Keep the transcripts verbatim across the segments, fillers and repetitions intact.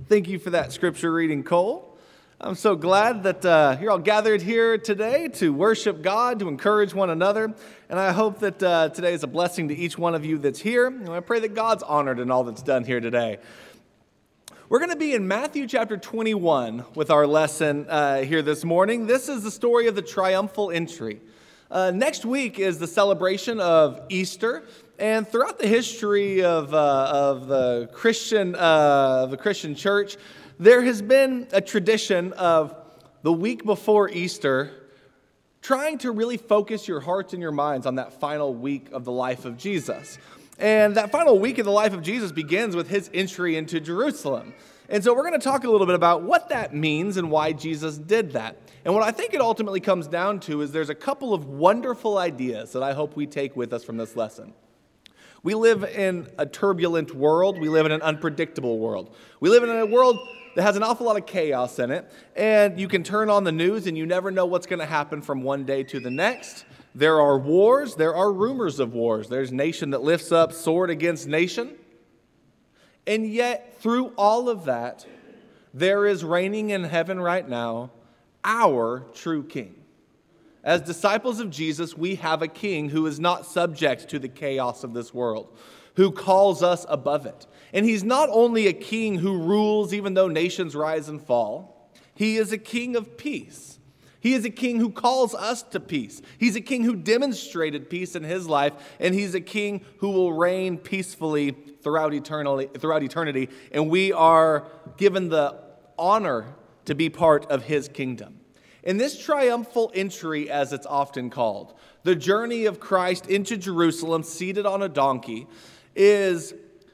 Thank you for that scripture reading, Cole. I'm so glad that uh, you're all gathered here today to worship God, to encourage one another. And I hope that uh, today is a blessing to each one of you that's here. And I pray that God's honored in all that's done here today. We're going to be in Matthew chapter twenty-one with our lesson uh, here this morning. This is the story of the triumphal entry. Uh, next week is the celebration of Easter. And throughout the history of, uh, of the Christian uh, the Christian church, there has been a tradition of the week before Easter trying to really focus your hearts and your minds on that final week of the life of Jesus. And that final week of the life of Jesus begins with his entry into Jerusalem. And so we're going to talk a little bit about what that means and why Jesus did that. And what I think it ultimately comes down to is there's a couple of wonderful ideas that I hope we take with us from this lesson. We live in a turbulent world. We live in an unpredictable world. We live in a world that has an awful lot of chaos in it. And you can turn on the news and you never know what's going to happen from one day to the next. There are wars. There are rumors of wars. There's nation that lifts up sword against nation. And yet, through all of that, there is reigning in heaven right now our true King. As disciples of Jesus, we have a King who is not subject to the chaos of this world, who calls us above it. And he's not only a king who rules even though nations rise and fall, he is a king of peace. He is a king who calls us to peace. He's a king who demonstrated peace in his life, and he's a king who will reign peacefully throughout eternity, throughout eternity, and we are given the honor to be part of his kingdom. In this triumphal entry, as it's often called, the journey of Christ into Jerusalem seated on a donkey is,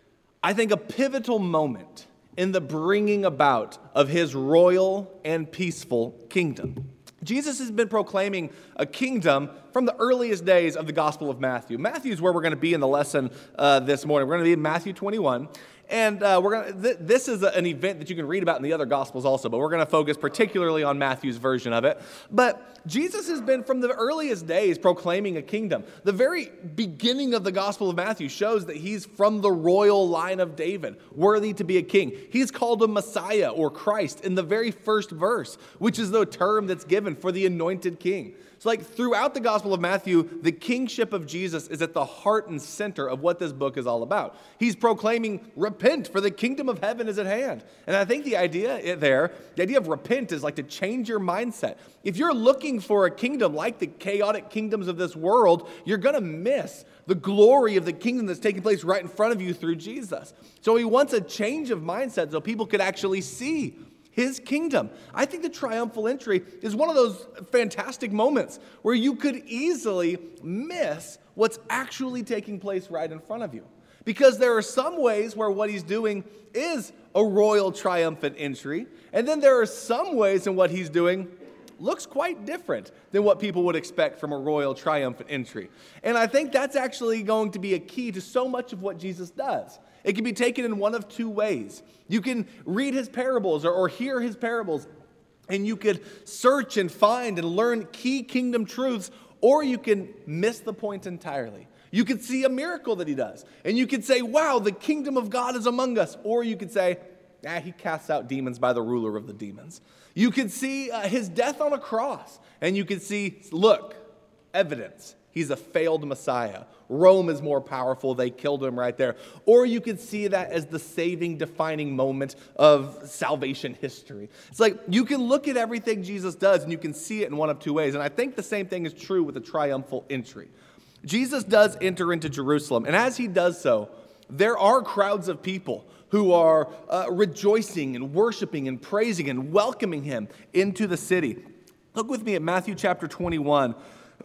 I think, a pivotal moment in the bringing about of his royal and peaceful kingdom. Jesus has been proclaiming a kingdom from the earliest days of the Gospel of Matthew. Matthew is where we're going to be in the lesson uh, this morning. We're going to be in Matthew twenty-one. And uh, we're going. Th- this is a, an event that you can read about in the other Gospels also, but we're going to focus particularly on Matthew's version of it. But Jesus has been from the earliest days proclaiming a kingdom. The very beginning of the Gospel of Matthew shows that he's from the royal line of David, worthy to be a king. He's called a Messiah or Christ in the very first verse, which is the term that's given for the anointed king. So like throughout the Gospel of Matthew, the kingship of Jesus is at the heart and center of what this book is all about. He's proclaiming, repent, for the kingdom of heaven is at hand. And I think the idea there, the idea of repent is like to change your mindset. If you're looking for a kingdom like the chaotic kingdoms of this world, you're going to miss the glory of the kingdom that's taking place right in front of you through Jesus. So he wants a change of mindset so people could actually see his kingdom. I think the triumphal entry is one of those fantastic moments where you could easily miss what's actually taking place right in front of you. Because there are some ways where what he's doing is a royal triumphant entry, and then there are some ways in what he's doing looks quite different than what people would expect from a royal triumphant entry. And I think that's actually going to be a key to so much of what Jesus does. It can be taken in one of two ways. You can read his parables or, or hear his parables, and you could search and find and learn key kingdom truths, or you can miss the point entirely. You could see a miracle that he does, and you could say, wow, the kingdom of God is among us. Or you could say, ah, he casts out demons by the ruler of the demons. You could see uh, his death on a cross, and you could see, look, evidence. He's a failed Messiah. Rome is more powerful. They killed him right there. Or you could see that as the saving, defining moment of salvation history. It's like you can look at everything Jesus does and you can see it in one of two ways. And I think the same thing is true with the triumphal entry. Jesus does enter into Jerusalem. And as he does so, there are crowds of people who are uh, rejoicing and worshiping and praising and welcoming him into the city. Look with me at Matthew chapter twenty-one.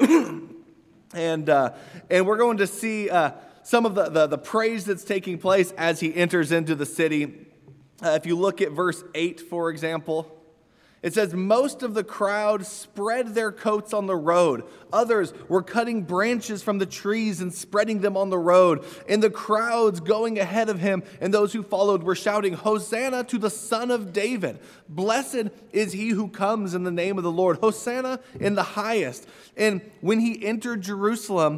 And uh, and we're going to see uh, some of the, the, the praise that's taking place as he enters into the city. Uh, if you look at verse eight, for example, it says, most of the crowd spread their coats on the road. Others were cutting branches from the trees and spreading them on the road. And the crowds going ahead of him and those who followed were shouting, Hosanna to the Son of David. Blessed is he who comes in the name of the Lord. Hosanna in the highest. And when he entered Jerusalem,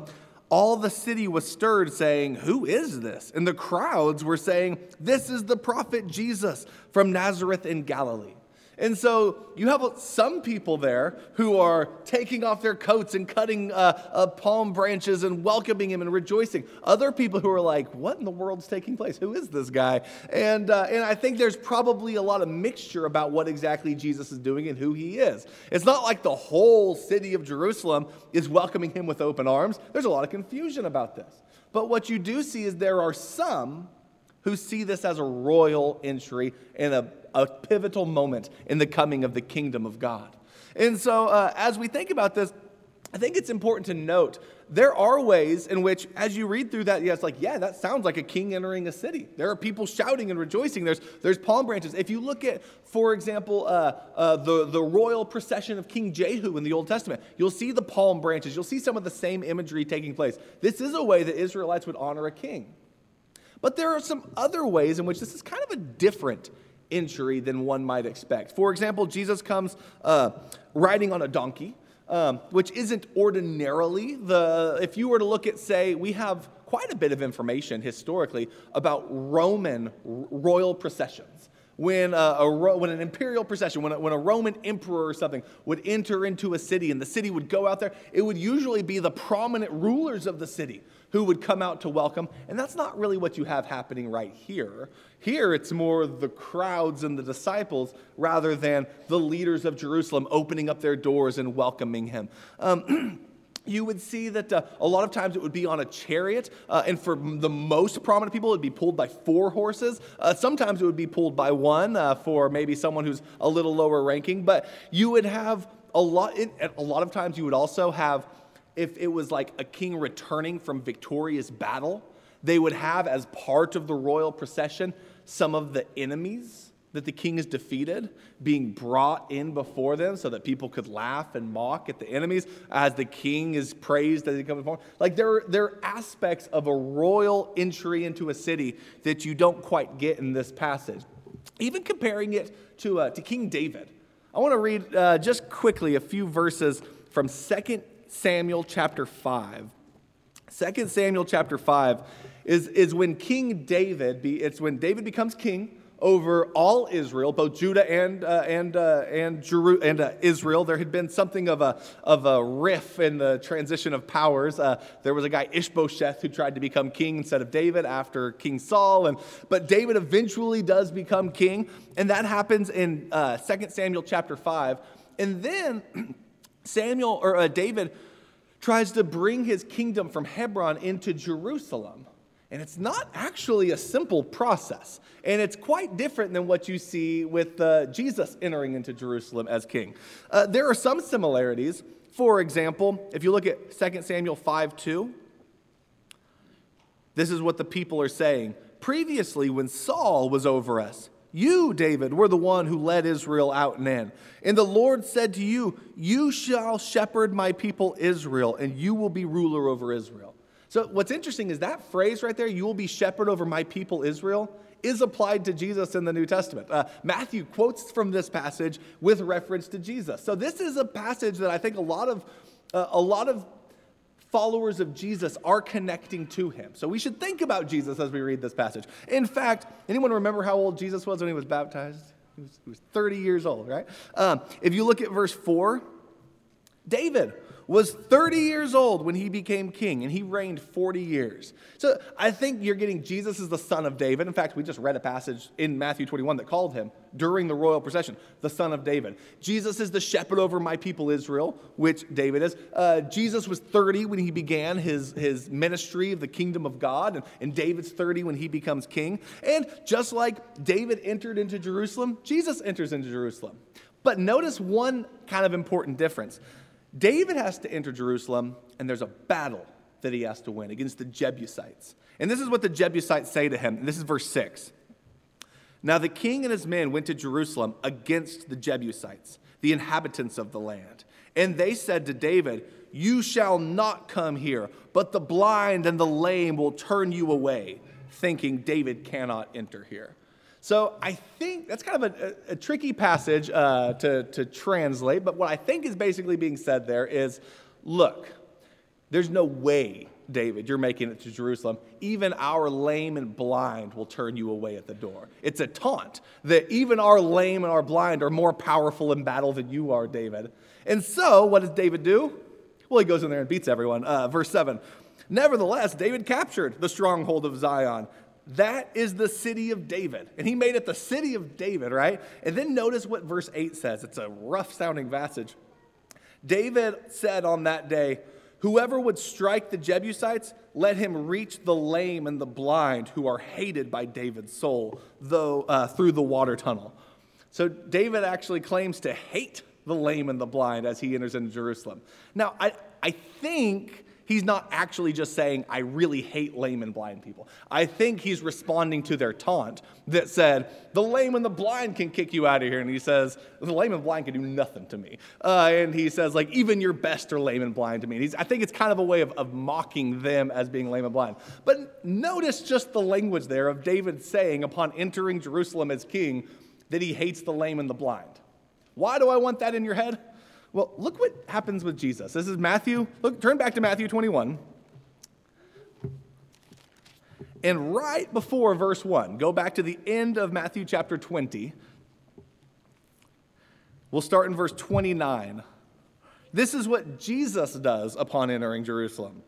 all the city was stirred, saying, "Who is this?" And the crowds were saying, "This is the prophet Jesus from Nazareth in Galilee." And so you have some people there who are taking off their coats and cutting uh, uh, palm branches and welcoming him and rejoicing. Other people who are like, what in the world's taking place? Who is this guy? And, uh, and I think there's probably a lot of mixture about what exactly Jesus is doing and who he is. It's not like the whole city of Jerusalem is welcoming him with open arms. There's a lot of confusion about this. But what you do see is there are some who see this as a royal entry and a a pivotal moment in the coming of the kingdom of God. And so uh, as we think about this, I think it's important to note there are ways in which, as you read through that, yeah, it's like, yeah, that sounds like a king entering a city. There are people shouting and rejoicing. There's there's palm branches. If you look at, for example, uh, uh, the, the royal procession of King Jehu in the Old Testament, you'll see the palm branches. You'll see some of the same imagery taking place. This is a way that Israelites would honor a king. But there are some other ways in which this is kind of a different entry than one might expect. For example, Jesus comes uh, riding on a donkey, um, which isn't ordinarily the, if you were to look at, say, we have quite a bit of information historically about Roman royal processions. When, uh, a, when an imperial procession, when a, when a Roman emperor or something would enter into a city and the city would go out there, it would usually be the prominent rulers of the city who would come out to welcome. And that's not really what you have happening right here. Here, it's more the crowds and the disciples rather than the leaders of Jerusalem opening up their doors and welcoming him. Um, you would see that uh, a lot of times it would be on a chariot, uh, and for the most prominent people, it would be pulled by four horses. Uh, sometimes it would be pulled by one uh, for maybe someone who's a little lower ranking. But you would have a lot, it, a lot of times you would also have, if it was like a king returning from victorious battle, they would have as part of the royal procession some of the enemies that the king has defeated being brought in before them so that people could laugh and mock at the enemies as the king is praised as he comes forward. Like there, there are aspects of a royal entry into a city that you don't quite get in this passage. Even comparing it to, uh, to King David. I want to read uh, just quickly a few verses from Second Samuel chapter five. Second Samuel chapter five is, is when King David, be, it's when David becomes king over all Israel, both Judah and uh, and uh, and, Jeru- and uh, Israel. There had been something of a of a riff in the transition of powers. Uh, there was a guy Ishbosheth who tried to become king instead of David after King Saul, and but David eventually does become king, and that happens in uh, Second Samuel chapter five, and then Samuel or uh, David tries to bring his kingdom from Hebron into Jerusalem. And it's not actually a simple process. And it's quite different than what you see with uh, Jesus entering into Jerusalem as king. Uh, there are some similarities. For example, if you look at Second Samuel five two, this is what the people are saying. Previously, when Saul was over us, you, David, were the one who led Israel out and in. And the Lord said to you, you shall shepherd my people Israel, and you will be ruler over Israel. So what's interesting is that phrase right there, you will be shepherd over my people Israel, is applied to Jesus in the New Testament. Uh, Matthew quotes from this passage with reference to Jesus. So this is a passage that I think a lot of uh, a lot of followers of Jesus are connecting to him. So we should think about Jesus as we read this passage. In fact, anyone remember how old Jesus was when he was baptized? He was, he was thirty years old, right? Um, if you look at verse four, David was thirty years old when he became king, and he reigned forty years. So I think you're getting Jesus is the son of David. In fact, we just read a passage in Matthew twenty-one that called him, during the royal procession, the son of David. Jesus is the shepherd over my people Israel, which David is. Uh, Jesus was thirty when he began his, his ministry of the kingdom of God, and, and David's thirty when he becomes king. And just like David entered into Jerusalem, Jesus enters into Jerusalem. But notice one kind of important difference. David has to enter Jerusalem, and there's a battle that he has to win against the Jebusites. And this is what the Jebusites say to him. And this is verse six. Now the king and his men went to Jerusalem against the Jebusites, the inhabitants of the land. And they said to David, you shall not come here, but the blind and the lame will turn you away, thinking David cannot enter here. So I think that's kind of a, a, a tricky passage uh, to, to translate, but what I think is basically being said there is, look, there's no way David, you're making it to Jerusalem. Even our lame and blind will turn you away at the door. It's a taunt that even our lame and our blind are more powerful in battle than you are, David. And so, what does David do? Well, he goes in there and beats everyone. Uh, verse seven, nevertheless, David captured the stronghold of Zion. That is the city of David. And he made it the city of David, right? And then notice what verse eight says. It's a rough-sounding passage. David said on that day, whoever would strike the Jebusites, let him reach the lame and the blind who are hated by David's soul, though uh, through the water tunnel. So David actually claims to hate the lame and the blind as he enters into Jerusalem. Now, I, I think he's not actually just saying, I really hate lame and blind people. I think he's responding to their taunt that said, the lame and the blind can kick you out of here. And he says, the lame and blind can do nothing to me. Uh, and he says, like, even your best are lame and blind to me. And he's, I think it's kind of a way of, of mocking them as being lame and blind. But notice just the language there of David saying upon entering Jerusalem as king that he hates the lame and the blind. Why do I want that in your head? Well, look what happens with Jesus. This is Matthew. Look, turn back to Matthew twenty-one. And right before verse one, go back to the end of Matthew chapter twenty. We'll start in verse twenty-nine. This is what Jesus does upon entering Jerusalem.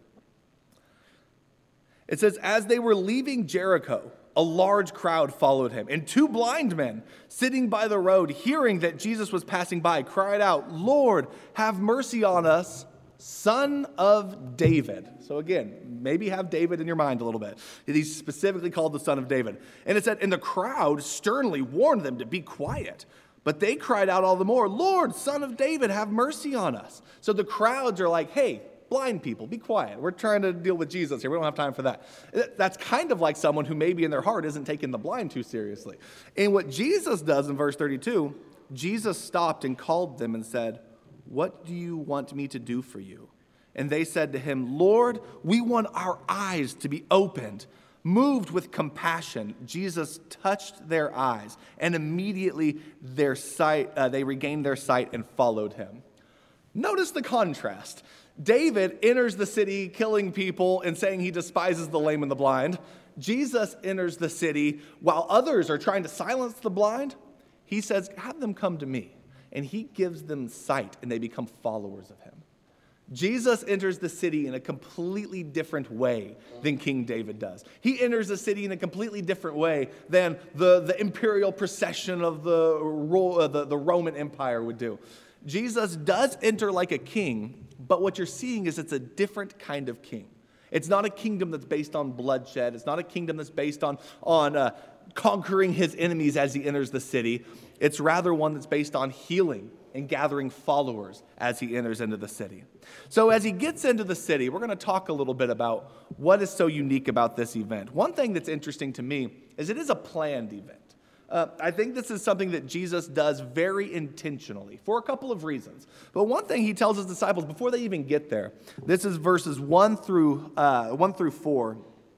It says, as they were leaving Jericho, a large crowd followed him, and two blind men sitting by the road, hearing that Jesus was passing by, cried out, Lord, have mercy on us, Son of David. So again, maybe have David in your mind a little bit. He's specifically called the Son of David. And it said, and the crowd sternly warned them to be quiet. But they cried out all the more, Lord, Son of David, have mercy on us. So the crowds are like, hey, blind people, be quiet. We're trying to deal with Jesus here. We don't have time for that. That's kind of like someone who maybe in their heart isn't taking the blind too seriously. And what Jesus does in verse thirty-two, Jesus stopped and called them and said, what do you want me to do for you? And they said to him, Lord, we want our eyes to be opened. Moved with compassion, Jesus touched their eyes, and immediately their sight, uh, they regained their sight and followed him. Notice the contrast. David enters the city killing people and saying he despises the lame and the blind. Jesus enters the city while others are trying to silence the blind. He says, have them come to me. And he gives them sight and they become followers of him. Jesus enters the city in a completely different way than King David does. He enters the city in a completely different way than the, the imperial procession of the, uh, the, the Roman Empire would do. Jesus does enter like a king, but what you're seeing is it's a different kind of king. It's not a kingdom that's based on bloodshed. It's not a kingdom that's based on, on uh, conquering his enemies as he enters the city. It's rather one that's based on healing and gathering followers as he enters into the city. So as he gets into the city, we're going to talk a little bit about what is so unique about this event. One thing that's interesting to me is it is a planned event. Uh, I think this is something that Jesus does very intentionally for a couple of reasons. But one thing he tells his disciples before they even get there, this is verses one through uh, one through four.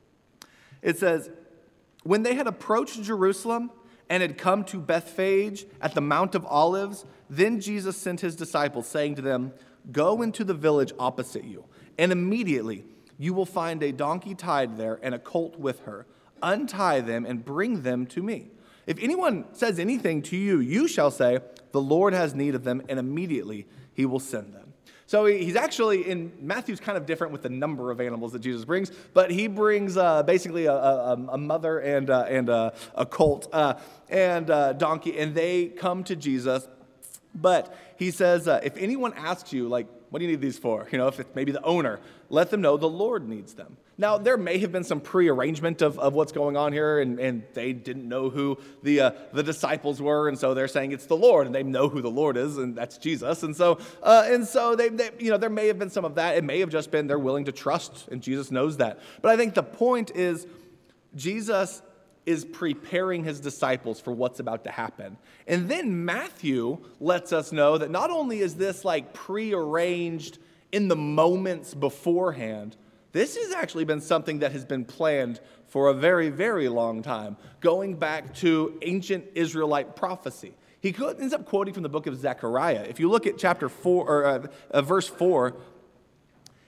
It says, when they had approached Jerusalem and had come to Bethphage at the Mount of Olives, then Jesus sent his disciples, saying to them, go into the village opposite you, and immediately you will find a donkey tied there and a colt with her. Untie them and bring them to me. If anyone says anything to you, you shall say, the Lord has need of them, and immediately he will send them. So he's actually, in Matthew's kind of different with the number of animals that Jesus brings, but he brings uh, basically a, a, a mother and, uh, and a, a colt uh, and a donkey, and they come to Jesus. But he says, uh, if anyone asks you, like, what do you need these for? You know, if it's maybe the owner, let them know the Lord needs them. Now, there may have been some prearrangement of, of what's going on here, and, and they didn't know who the uh, the disciples were, and so they're saying it's the Lord, and they know who the Lord is, and that's Jesus. And so, uh, and so they, they, you know, there may have been some of that. It may have just been they're willing to trust, and Jesus knows that. But I think the point is, Jesus is preparing his disciples for what's about to happen. And then Matthew lets us know that not only is this like prearranged in the moments beforehand, this has actually been something that has been planned for a very, very long time, going back to ancient Israelite prophecy. He ends up quoting from the book of Zechariah. If you look at chapter four, or uh, uh, verse four,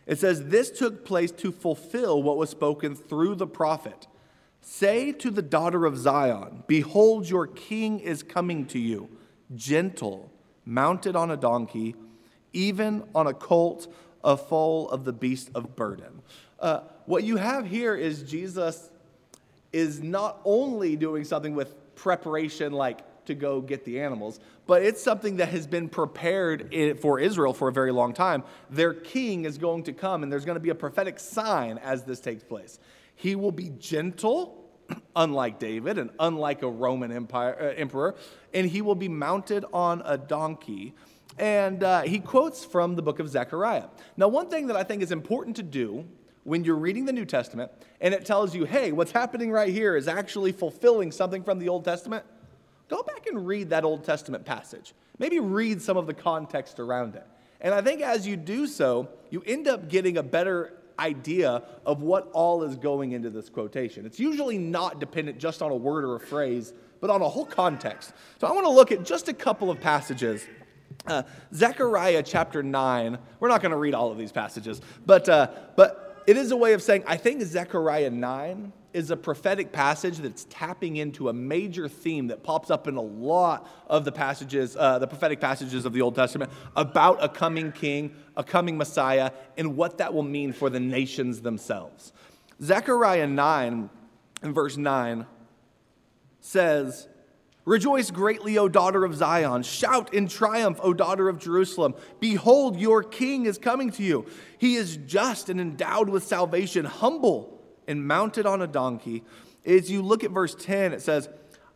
It says, this took place to fulfill what was spoken through the prophet. Say to the daughter of Zion, behold, your king is coming to you, gentle, mounted on a donkey, even on a colt, a foal of the beast of burden. Uh, what you have here is Jesus is not only doing something with preparation, like to go get the animals, but it's something that has been prepared for Israel for a very long time. Their king is going to come, and there's going to be a prophetic sign as this takes place. He will be gentle, unlike David and unlike a Roman empire, uh, emperor, and he will be mounted on a donkey. And uh, he quotes from the book of Zechariah. Now, one thing that I think is important to do when you're reading the New Testament, and it tells you, hey, what's happening right here is actually fulfilling something from the Old Testament, go back and read that Old Testament passage. Maybe read some of the context around it. And I think as you do so, you end up getting a better idea of what all is going into this quotation. It's usually not dependent just on a word or a phrase, but on a whole context. So I want to look at just a couple of passages. Uh, Zechariah chapter nine, we're not going to read all of these passages, but uh, but it is a way of saying, I think Zechariah nine is a prophetic passage that's tapping into a major theme that pops up in a lot of the passages, uh, the prophetic passages of the Old Testament about a coming king, a coming Messiah, and what that will mean for the nations themselves. Zechariah nine, in verse nine, says, rejoice greatly, O daughter of Zion. Shout in triumph, O daughter of Jerusalem. Behold, your king is coming to you. He is just and endowed with salvation, humble and mounted on a donkey. As you look at verse ten, it says,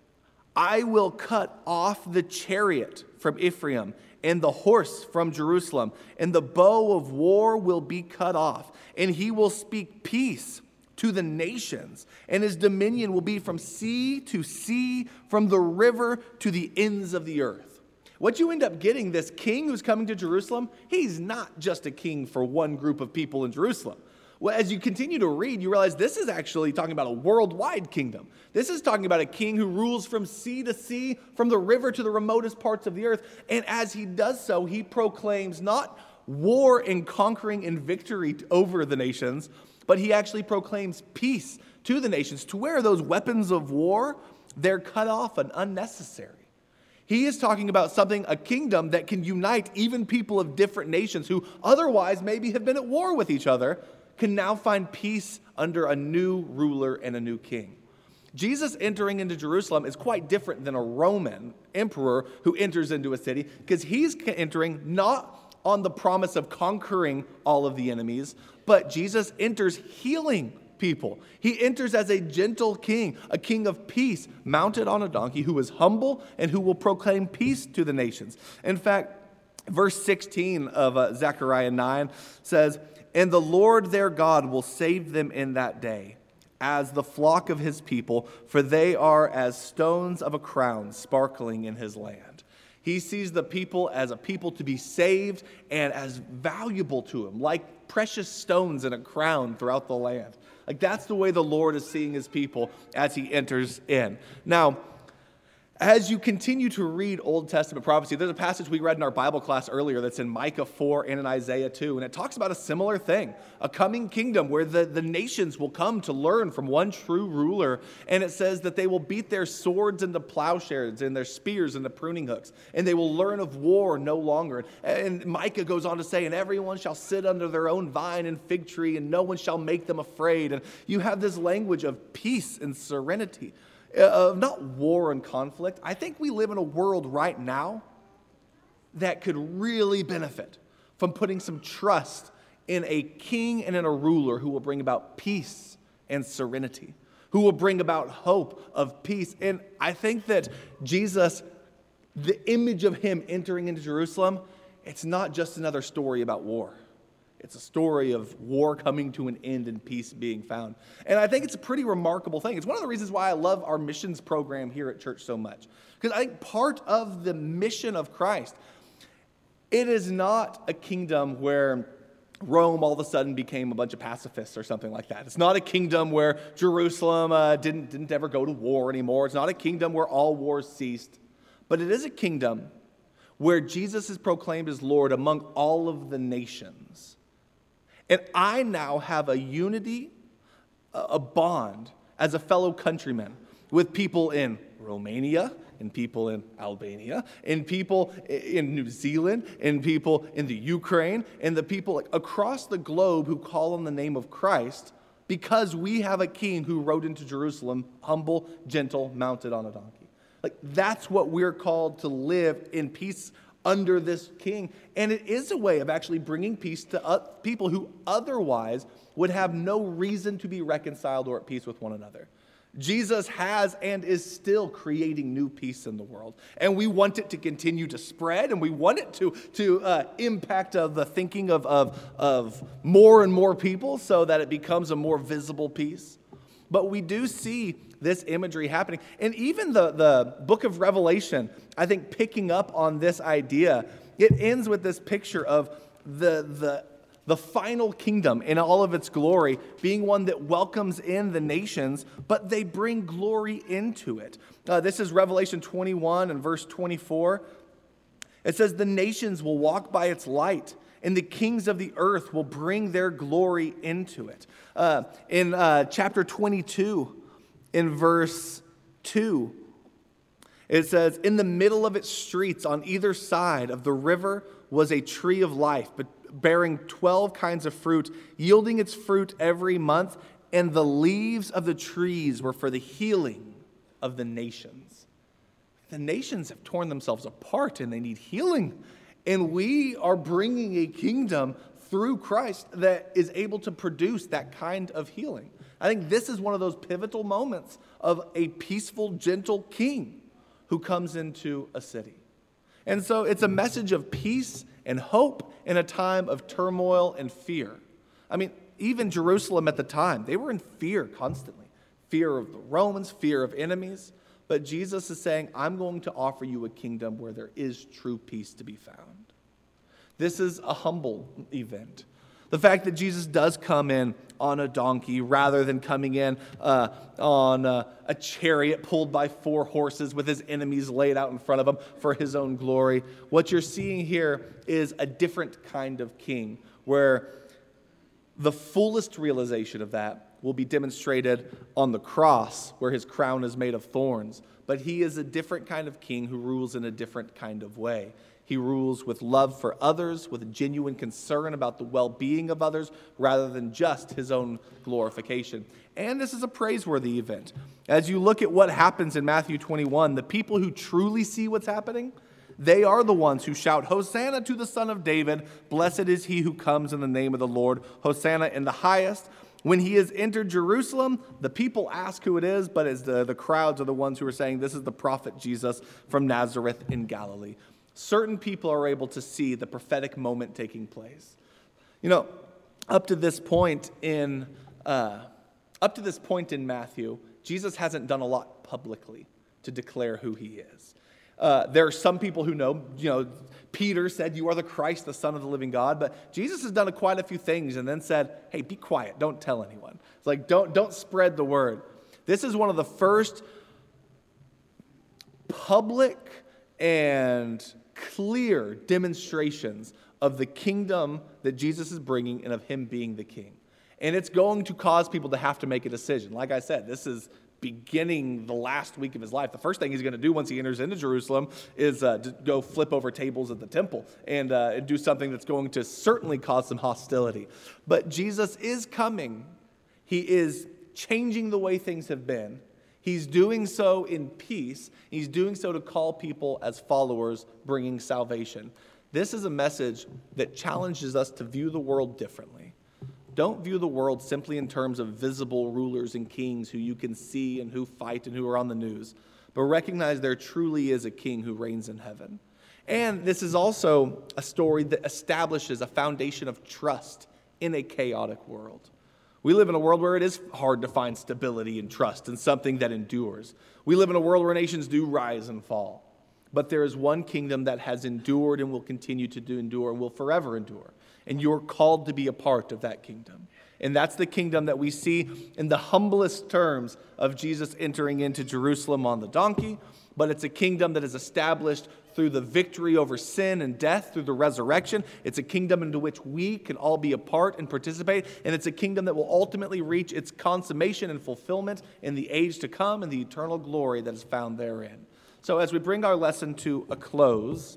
I will cut off the chariot from Ephraim and the horse from Jerusalem, and the bow of war will be cut off, and he will speak peace to the nations, and his dominion will be from sea to sea, from the river to the ends of the earth. What you end up getting, this king who's coming to Jerusalem, he's not just a king for one group of people in Jerusalem. Well, as you continue to read, you realize this is actually talking about a worldwide kingdom. This is talking about a king who rules from sea to sea, from the river to the remotest parts of the earth. And as he does so, he proclaims not war and conquering and victory over the nations, but he actually proclaims peace to the nations, to where those weapons of war, they're cut off and unnecessary. He is talking about something, a kingdom that can unite even people of different nations who otherwise maybe have been at war with each other, can now find peace under a new ruler and a new king. Jesus entering into Jerusalem is quite different than a Roman emperor who enters into a city, because he's entering not on the promise of conquering all of the enemies, but Jesus enters healing people. He enters as a gentle king, a king of peace, mounted on a donkey, who is humble and who will proclaim peace to the nations. In fact, verse sixteen of uh, Zechariah nine says, and the Lord their God will save them in that day, as the flock of his people, for they are as stones of a crown sparkling in his land. He sees the people as a people to be saved and as valuable to him, like precious stones in a crown throughout the land. Like, that's the way the Lord is seeing his people as he enters in. Now, as you continue to read Old Testament prophecy, there's a passage we read in our Bible class earlier that's in Micah four and in Isaiah two, and it talks about a similar thing, a coming kingdom where the, the nations will come to learn from one true ruler, and it says that they will beat their swords into plowshares and their spears into pruning hooks, and they will learn of war no longer. And Micah goes on to say, and everyone shall sit under their own vine and fig tree, and no one shall make them afraid. And you have this language of peace and serenity, of not war and conflict. I think we live in a world right now that could really benefit from putting some trust in a king and in a ruler who will bring about peace and serenity, who will bring about hope of peace. And I think that Jesus, the image of him entering into Jerusalem, it's not just another story about war. It's a story of war coming to an end and peace being found. And I think it's a pretty remarkable thing. It's one of the reasons why I love our missions program here at church so much. Because I think part of the mission of Christ, it is not a kingdom where Rome all of a sudden became a bunch of pacifists or something like that. It's not a kingdom where Jerusalem uh, didn't, didn't ever go to war anymore. It's not a kingdom where all wars ceased. But it is a kingdom where Jesus is proclaimed as Lord among all of the nations. And I now have a unity, a bond as a fellow countryman with people in Romania, and people in Albania, and people in New Zealand, and people in the Ukraine, and the people across the globe who call on the name of Christ, because we have a king who rode into Jerusalem, humble, gentle, mounted on a donkey. Like, that's what we're called to live in peace under this king. And it is a way of actually bringing peace to uh, people who otherwise would have no reason to be reconciled or at peace with one another. Jesus has and is still creating new peace in the world. And we want it to continue to spread, and we want it to, to uh, impact uh, the thinking of, of, of more and more people so that it becomes a more visible peace. But we do see this imagery happening. And even the, the book of Revelation, I think, picking up on this idea, it ends with this picture of the the The final kingdom in all of its glory being one that welcomes in the nations, but they bring glory into it. Uh, this is Revelation twenty-one and verse twenty-four. It says, "The nations will walk by its light, and the kings of the earth will bring their glory into it." Uh, in uh, chapter twenty-two, in verse two, it says, "In the middle of its streets on either side of the river was a tree of life, but bearing twelve kinds of fruit, yielding its fruit every month, and the leaves of the trees were for the healing of the nations." The nations have torn themselves apart and they need healing. And we are bringing a kingdom through Christ that is able to produce that kind of healing. I think this is one of those pivotal moments of a peaceful, gentle king who comes into a city. And so it's a message of peace and hope in a time of turmoil and fear. I mean, even Jerusalem at the time, they were in fear constantly. Fear of the Romans, fear of enemies. But Jesus is saying, I'm going to offer you a kingdom where there is true peace to be found. This is a humble event. The fact that Jesus does come in on a donkey rather than coming in uh, on uh, a chariot pulled by four horses with his enemies laid out in front of him for his own glory. What you're seeing here is a different kind of king, where the fullest realization of that will be demonstrated on the cross, where his crown is made of thorns. But he is a different kind of king who rules in a different kind of way. He rules with love for others, with a genuine concern about the well-being of others, rather than just his own glorification. And this is a praiseworthy event. As you look at what happens in Matthew twenty-one, the people who truly see what's happening, they are the ones who shout, "Hosanna to the Son of David, blessed is he who comes in the name of the Lord, Hosanna in the highest." When he has entered Jerusalem, the people ask who it is, but it's the, the crowds are the ones who are saying, "This is the prophet Jesus from Nazareth in Galilee." Certain people are able to see the prophetic moment taking place. You know, up to this point in uh, up to this point in Matthew, Jesus hasn't done a lot publicly to declare who he is. Uh, there are some people who know, you know, Peter said, "You are the Christ, the Son of the living God." But Jesus has done a, quite a few things and then said, "Hey, be quiet. Don't tell anyone." It's like, don't, don't spread the word. This is one of the first public and clear demonstrations of the kingdom that Jesus is bringing and of him being the king. And it's going to cause people to have to make a decision. Like I said, this is beginning the last week of his life. The first thing he's going to do once he enters into Jerusalem is uh, to go flip over tables at the temple and uh, do something that's going to certainly cause some hostility. But Jesus is coming. He is changing the way things have been. He's doing so in peace. He's doing so to call people as followers, bringing salvation. This is a message that challenges us to view the world differently. Don't view the world simply in terms of visible rulers and kings who you can see and who fight and who are on the news, but recognize there truly is a king who reigns in heaven. And this is also a story that establishes a foundation of trust in a chaotic world. We live in a world where it is hard to find stability and trust in something that endures. We live in a world where nations do rise and fall. But there is one kingdom that has endured and will continue to do endure and will forever endure. And you're called to be a part of that kingdom. And that's the kingdom that we see in the humblest terms of Jesus entering into Jerusalem on the donkey. But it's a kingdom that is established through the victory over sin and death, through the resurrection. It's a kingdom into which we can all be a part and participate, and it's a kingdom that will ultimately reach its consummation and fulfillment in the age to come and the eternal glory that is found therein. So as we bring our lesson to a close,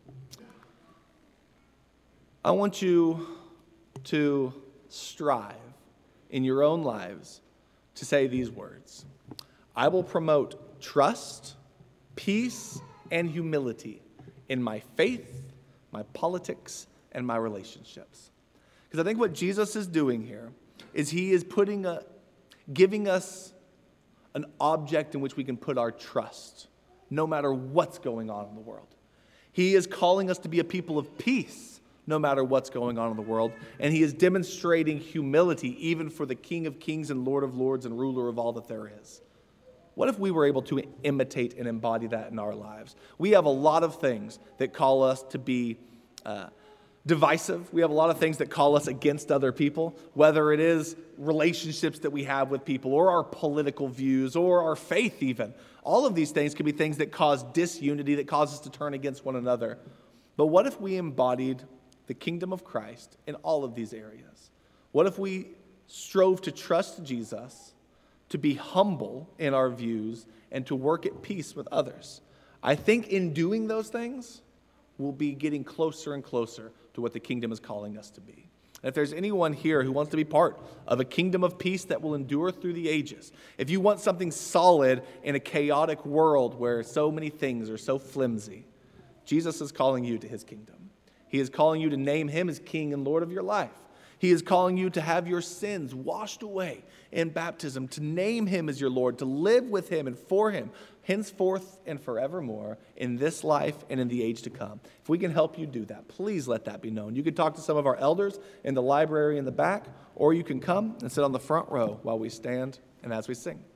I want you to strive in your own lives to say these words: I will promote trust, peace, and humility in my faith, my politics, and my relationships. Because I think what Jesus is doing here is he is putting a, giving us an object in which we can put our trust, no matter what's going on in the world. He is calling us to be a people of peace, no matter what's going on in the world. And he is demonstrating humility even for the King of Kings and Lord of Lords and ruler of all that there is. What if we were able to imitate and embody that in our lives? We have a lot of things that call us to be uh, divisive. We have a lot of things that call us against other people, whether it is relationships that we have with people or our political views or our faith even. All of these things can be things that cause disunity, that cause us to turn against one another. But what if we embodied the kingdom of Christ in all of these areas? What if we strove to trust Jesus, to be humble in our views, and to work at peace with others? I think in doing those things, we'll be getting closer and closer to what the kingdom is calling us to be. And if there's anyone here who wants to be part of a kingdom of peace that will endure through the ages, if you want something solid in a chaotic world where so many things are so flimsy, Jesus is calling you to his kingdom. He is calling you to name him as King and Lord of your life. He is calling you to have your sins washed away in baptism, to name him as your Lord, to live with him and for him, henceforth and forevermore, in this life and in the age to come. If we can help you do that, please let that be known. You can talk to some of our elders in the library in the back, or you can come and sit on the front row while we stand and as we sing.